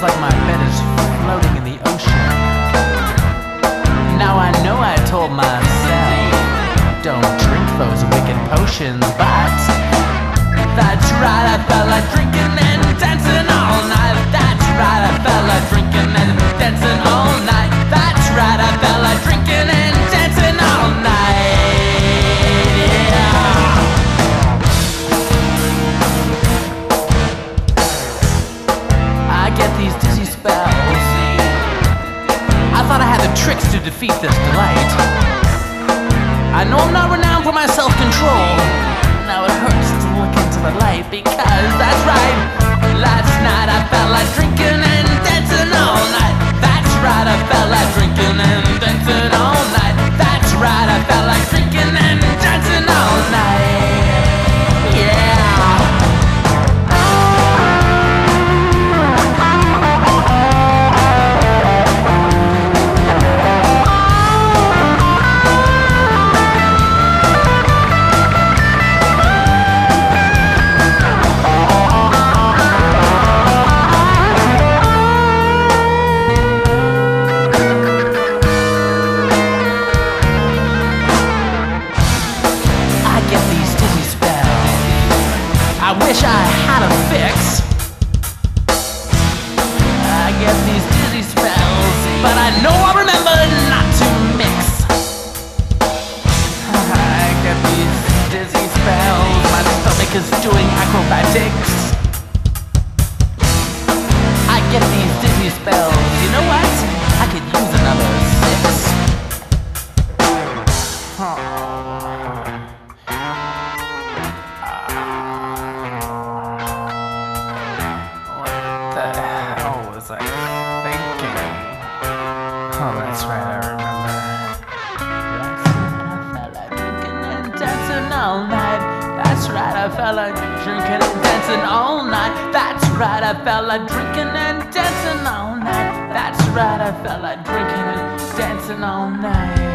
Feels like my bed is floating in the ocean. Now I know I told myself, don't drink those wicked potions, but that's right, I felt like drinking and dancing all night. That's right, I felt like drinking and dancing all night. That's right, I felt like drinking and dancing all night. Yeah. I get these dizzy spells. I thought I had the tricks to defeat this delight. I know I'm not renowned for my self-control. Now it hurts to look into the light, because that's right, last night I felt like drinking and dancing all night. That's right, I felt like drinking and dancing all night. That's right, I felt like drinking and dancing all night. Yeah. I wish I had a fix. I get these dizzy spells, but I know I remember not to mix. I get these dizzy spells, my stomach is doing acrobatics. I get these dizzy spells, you know what? I could use another 6. What the hell was I thinking? Oh, that's right, I remember. I felt like drinking and dancing all night. That's right, I felt like drinking and dancing all night. That's right, I felt like drinking and dancing all night. That's right, I felt like drinking and dancing all night.